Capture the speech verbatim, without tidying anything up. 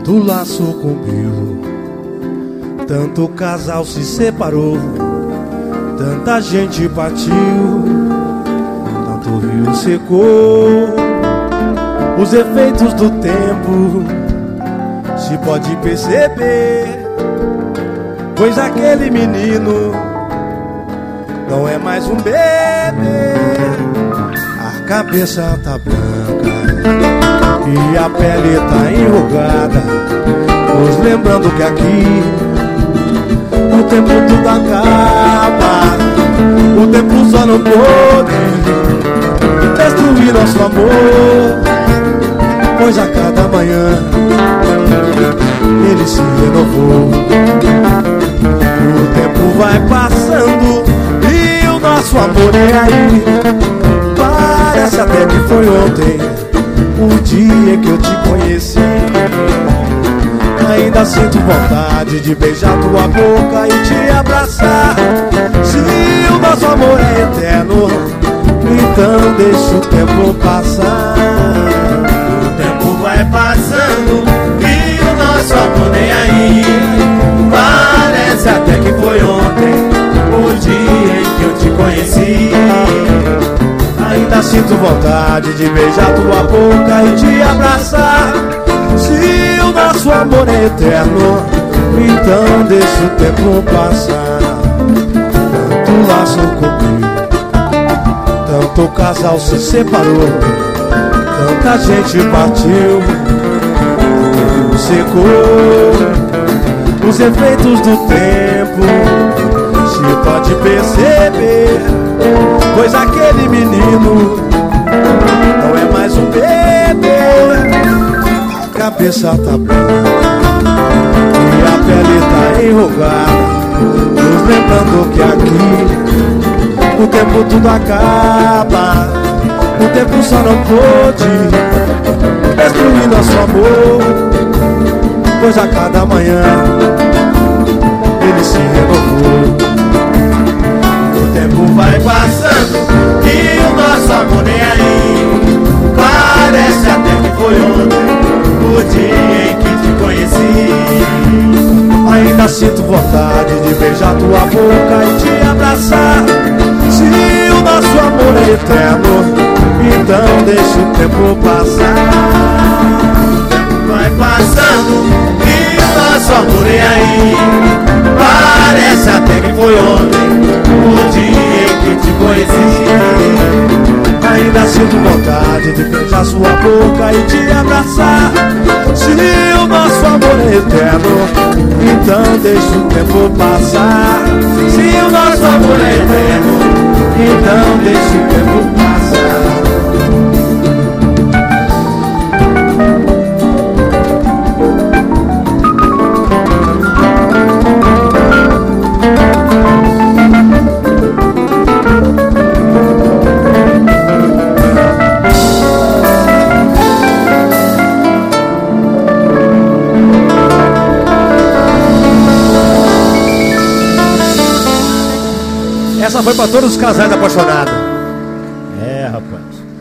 tanto laço cumpriu, tanto casal se separou, tanta gente partiu, tanto rio secou. Os efeitos do tempo se pode perceber, pois aquele menino não é mais um bebê. A cabeça tá branca e a pele tá enrugada, nos lembrando que aqui o tempo tudo acaba. O tempo só não pôde destruir nosso amor, pois a cada manhã ele se renovou. O tempo vai passando e o nosso amor é aí. Parece até que foi ontem o dia que eu te conheci. Ainda sinto vontade de beijar tua boca e te abraçar. Se o nosso amor é eterno, então deixa o tempo passar. O tempo vai passando e o nosso amor nem aí. Parece até que foi ontem o dia em que eu te conheci. Ainda sinto vontade de beijar tua boca e te abraçar. Se o nosso amor é eterno, então deixa o tempo passar. Tanto laço cumpriu, tanto casal se separou, tanta gente partiu, o secou. Os efeitos do tempo se pode perceber, pois aquele menino não é mais um bebê. A cabeça tá branca e a pele tá enrugada, nos lembrando que aqui o tempo tudo acaba. O tempo só não pôde destruir nosso amor, pois a cada manhã ele se renovou. O tempo vai passando e o nosso amor nem aí. Parece até que foi ontem o dia em que te conheci. Ainda sinto vontade de beijar tua boca e te abraçar. Se o nosso amor é eterno, então deixa o tempo passar. O tempo vai passando e o nosso amor é aí. Parece até que foi ontem o dia em que te conheci. Ainda sinto vontade de beijar sua boca e te abraçar. Se o nosso amor é eterno, então deixa o tempo passar. Se o nosso amor é eterno, então deixa o tempo passar. Essa foi pra todos os casais apaixonados. É, rapaz.